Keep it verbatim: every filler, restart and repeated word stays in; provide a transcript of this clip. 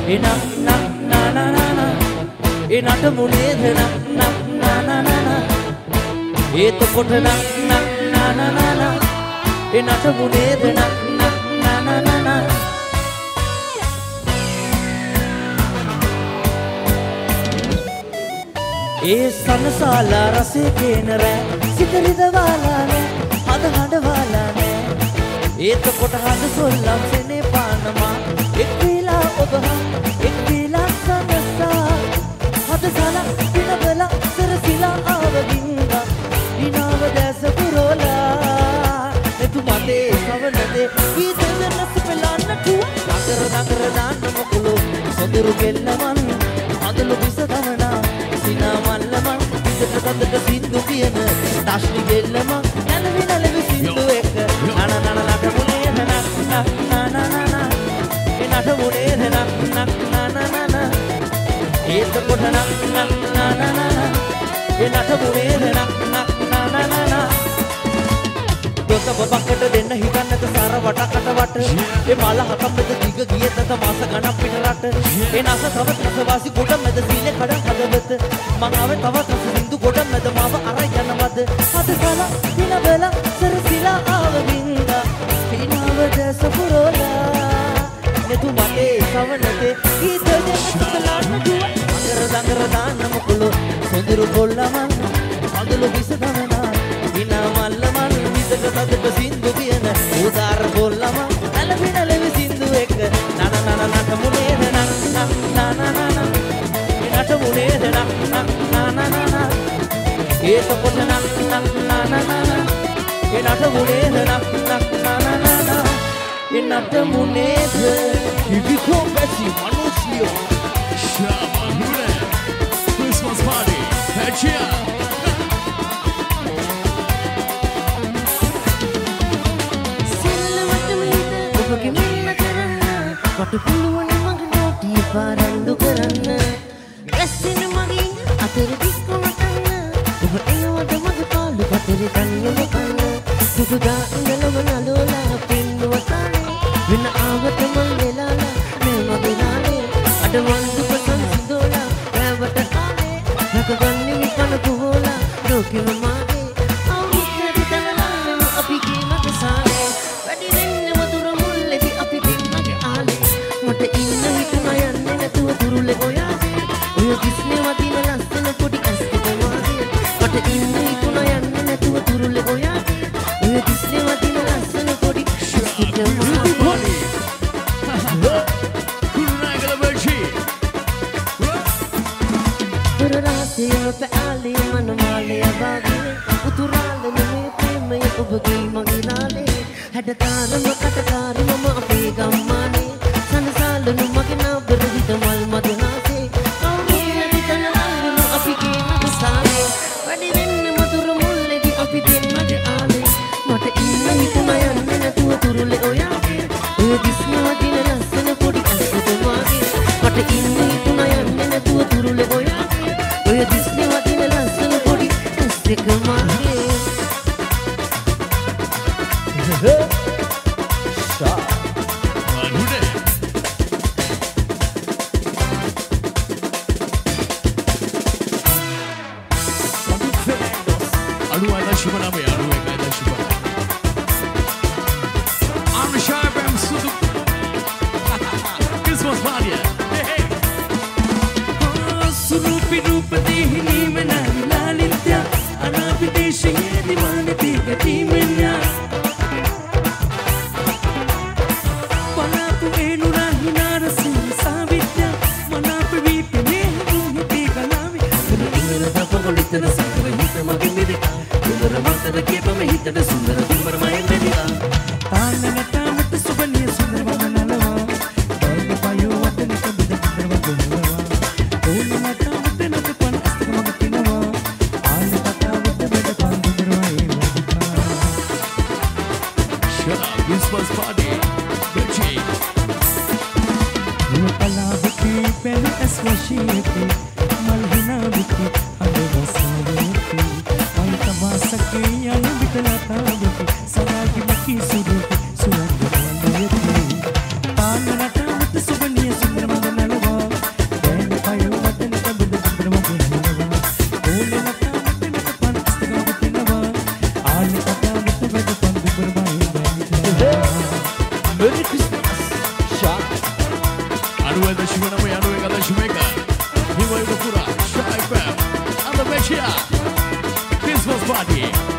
එනක් නක් නානානා ඒ නටමුනේද නක් නක් නානානා ඒතකොට නක් නක් නානානා ඒ නටමුනේද නක් නක් නානානා ඒ සනසාලා රසේ කේන රෑ සිතරිදවාලා නෑ හද හඬවාලා නෑ ඒතකොට හද සොල්ලම් සෙනේ පානමා එක් වේලා ඔබහා එක් වේලා සනසා හද සලා පිනබලා සරසිලා ආවගින්ගා දිනාව දැස පුරෝලා එතු මතේ සවනදේ ගීත වෙනස් පෙලන්න කුව නගර නගර දාන්න මොකුළු සොඳුරු ගෙල්ලමන් අදලු විස දමනා සිනා මල්ලමන් විසට කඳට සින්දු කියන තාශ්ලි ගෙල්ලමන් නැලවි නැලවි සින්දු එක නන නන නටමුනේ නන නන නන ඒ නටමුනේ නන නන නන ඒතකොට නන නන නන ඒ නටමුනේ නන නන නන දොතව බකට දෙන්න හිතන්නද සාර වටකට වට ඒ මල හකම්මද දිග ගියේ තත මාස ගණන් පිට රට ඒ නැස තව තසවාසි ගොඩ මැද සීලේ කඩන් හදවත මං ආවේ තව තස සින්දු ගොඩ මැද මාව අර යනවද හද සලා දිනවල සරසිලා ආවගින්දා පිනාව දැස පුරෝලා නෙතු මතේ සවනතේ ගීත දෙන්න සලාන්න දුව අඟර දඟර දාන්න මොකලෝ සොඳුරු කොල්ලමන් අදලු විස දමනා විනා මල්ලමන් විසක තදක සින්දු කියන උදාර කොල්ලමන් නැලවි නැලවි සින්දු එක නන නන නටමුනේ නන නන නන නටමුනේ නන නන නන ඒතකොට නන නන නන ඒ නටමුනේ නන නන නන ඒ නටමුනේද ඉදිකෝ පැසි මනුස්ලියෝ ශාමනුනේ Christmas party Hatchia කොට පුළුවන් මගේ නෝටිය පාරන්දු කරන්න රැස්සින මගේ අතර දිස්කොම කන්න ඔබ එනවද මගේ පාලු පතරේ කන්නම කන්න සුදුදා ඉඳලම නලෝලා පින්නුවතානේ වෙන ආවට මං වෙලාලා මේ මගේ නාලේ අඩවන්දු පසන් සිදෝලා රැවට ආනේ නැකගන්නේ විපන පුහෝලා ලෝකෙම මාගේ අවුස්සරි දනලාම අපි කීමක සානේ වැඩි වෙන්න වතුර මුල්ලෙදි අපි පින්නගේ ආලේ මට ඉන්න හිතුනා යන්නේ නැතුව තුරුලේ ඔයාගේ ඔය කිස්නේ වදින ලස්සන පොඩි ඇස් දෙක මාගේ මට ඉන්න හිතුනා යන්නේ නැතුව තුරුලේ ඔයාගේ ඔය කිස්නේ වදින ලස්සන පොඩි ඇස් දෙක මාගේ කුරුනාගල බර්ෂි පුරාසියම පැලේ මනමාලේ අබාගේ උතුරාලේ මේ ප්‍රේමය ඔබගේ මගේ නාලේ හැඩකාරම කටකාරි මම අපේ ගම්මානේ සනසාලනු මගේ නාබර හිත මල් මදනාසේ කවුරුහරි තනලාලනු අපි කේමක සාලේ වැඩි වෙන්න මధుර මුල්ලේදී අපි දෙන්නගේ ආලේ මට ඉන්න හිතුනා යන්නේ නැතුව තුරුලේ ඔයාගේ ඔය දිස්නේ වදින ලස්සන පොඩි ඇස් දෙක මාගේ මට ඉන්න හිතුනා යන්නේ නැතුව තුරුලේ ඔයාගේ ඔය දිස්නේ වදින ලස්සන පොඩි ඇස් දෙක මාගේ Sudah Merry Christmas Shy අනුව දශම නමය අනුව එක දශම එක හිමයි පුරා Shy F M අද මෙෂියා Christmas party